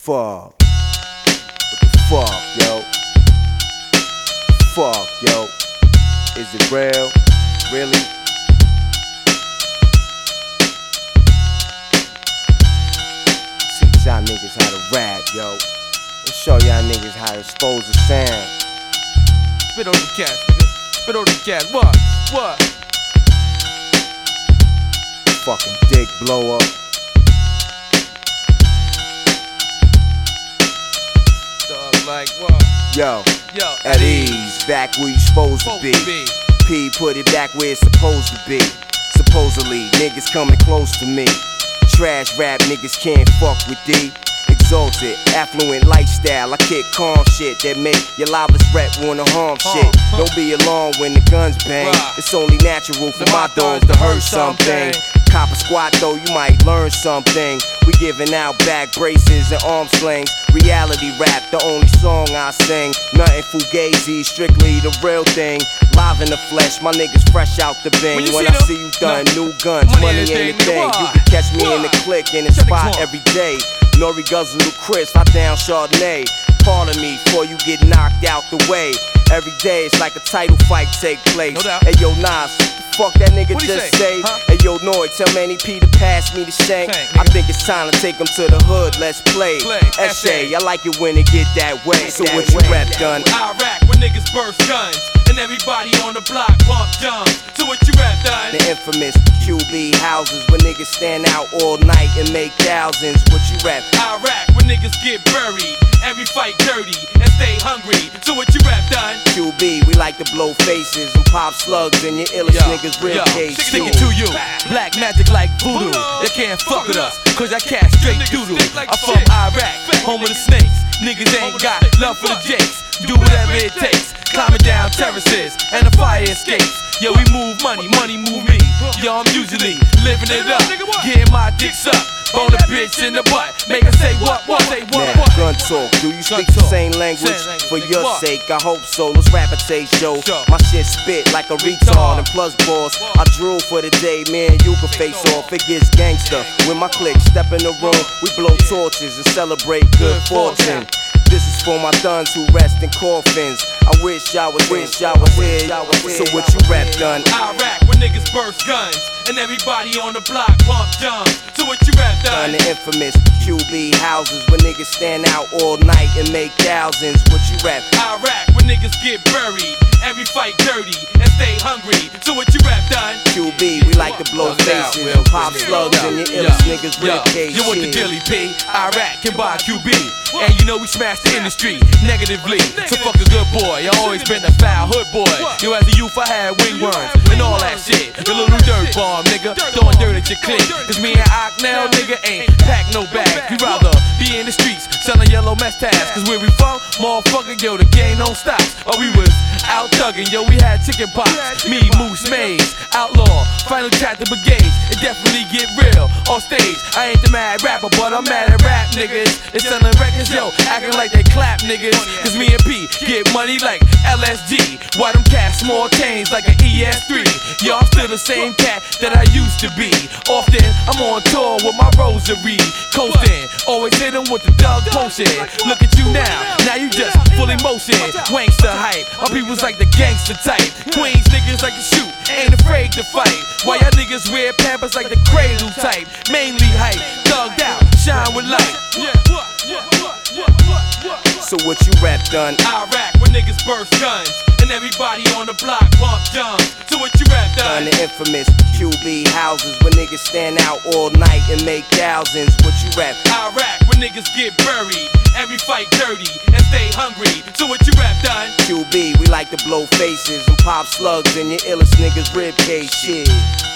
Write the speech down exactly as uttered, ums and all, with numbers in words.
Fuck. What the fuck, yo? Fuck, yo. Is it real? Really? Teach y'all niggas how to rap, yo. Let's show y'all niggas how to expose the sound. Spit on the cat, nigga. Spit on the cat. What? What? Fucking dick blow up. Dog like what? Yo, Yo, at ease, back where you supposed to be. be. P put it back where it's supposed to be. Supposedly, niggas coming close to me. Trash rap niggas can't fuck with D. Exalted, affluent lifestyle. I kick calm shit that make your loudest rap wanna harm shit. Don't be alarmed when the guns bang. Right. It's only natural for my dogs to hurt something. Cop a squat though, you might learn something. We giving out back braces and arm slings. Reality rap, the only song I sing. Nothing fugazi, strictly the real thing. Live in the flesh, my niggas fresh out the bin. When, when you I see see you done, no. new guns, Money money, ain't ain't a thing, thing. nigga. You can catch me in the Why? click in the Check spot this one. every day. Nori Guzzle Chris, I down Chardonnay. Pardon me before you get knocked out the way. Every day it's like a title fight take place. No doubt. Hey yo Nas, fuck that nigga What'd he just say? say. Huh? Hey yo Noy, tell Manny P to pass me the shank. Shank, I nigga. think it's time to take him to the hood. Let's play. Play. S A, I like it when it get that way. So That what you way. rap done? Iraq when niggas burst guns and everybody on the block pump jumps. So what you rap done? The infamous Q B houses where niggas stand out all night and make thousands. What you rap? Iraq when niggas get buried, every fight dirty and stay hungry. So what you rap done? Q B, we like to blow faces and pop slugs in your illest niggas rib yo, cage. stick too. it to you. Black magic like voodoo. They can't fuck with us, cause I cat straight doodle. I'm from Iraq, home of the snakes. Niggas ain't got love for the jakes. Do whatever it takes. Climbing down terraces and the fire escapes. Yo, we move money, money move me. Yo, I'm usually living it up, getting my dicks up. Bone a bitch in the butt, make her say what, what, say what, Now, what. gun talk, do you Gun speak the talk. same language? Same language, For nigga. your What? sake, I hope so. Let's rap a taste show. Sure. My shit spit like a retard and plus boss. I drool for the day, man, you can face off. It gets gangster. When my clique step in the room, we blow torches and celebrate good fortune. This is for my thuns who rest in coffins. I wish I was, wish I was here. So what you rap done? Iraq when niggas burst guns and everybody on the block pump jumps. So what you rap Done done? the infamous Q B houses where niggas stand out all night and make thousands. What you rap? Iraq when niggas get buried, every fight dirty and stay hungry. So what you rap done? Q B, we like to blow No doubt, faces Will. and pop slugs in your illest niggas yo, rib cage. you want the shit. Dilly P? Iraq can buy Q B. And you know we smash the industry negatively. So fuck a good boy, I always been a foul hood boy. Yo, as a youth I had wingworms and all that shit. The little dirt bomb, nigga, throwing dirt at your clique. Cause me and Ock now, nigga, ain't pack no bag. We rather be in the streets selling yellow mess tabs. Cause where we from, motherfucker, yo, the game don't stop. Or we was out thugging, yo, we had chicken pox. Me, Moose, Maze, Outlaw, Final Chapter Brigade. It definitely get real on stage. I ain't the mad rapper, but I'm mad at rap niggas. They selling records, yo, acting like they clap niggas. Cause me and P get money like L S G. Why them cats small chains like an E S three? Yo, I'm still the same cat that I used to be. Often I'm on tour with my rosary, coasting. Always hit 'em with the Doug potion. Look at you now, now you just full emotion. Wankster hype, my people's like the gangster type. Queens niggas like to shoot, ain't afraid to fight. Why y'all niggas wear pampers like the cradle type? Mainly hype, thugged out, shine with light. So what you rap done? Iraq when niggas burst guns and everybody on the block pump jumps. So what you rap Done done? the infamous Q B houses where niggas stand out all night and make thousands. What you rap? Iraq when niggas get buried, every fight dirty and stay hungry. So what you rap done? Q B, we like to blow faces and pop slugs in your illest niggas rib cage shit.